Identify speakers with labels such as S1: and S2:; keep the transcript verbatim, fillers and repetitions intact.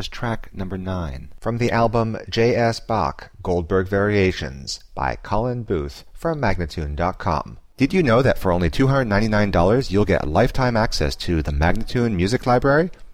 S1: was track number nine.
S2: From the album J S. Bach, Goldberg Variations by Colin Booth from Magnatune dot com. Did you know that for only two hundred ninety-nine dollars you'll get lifetime access to the Magnatune Music Library?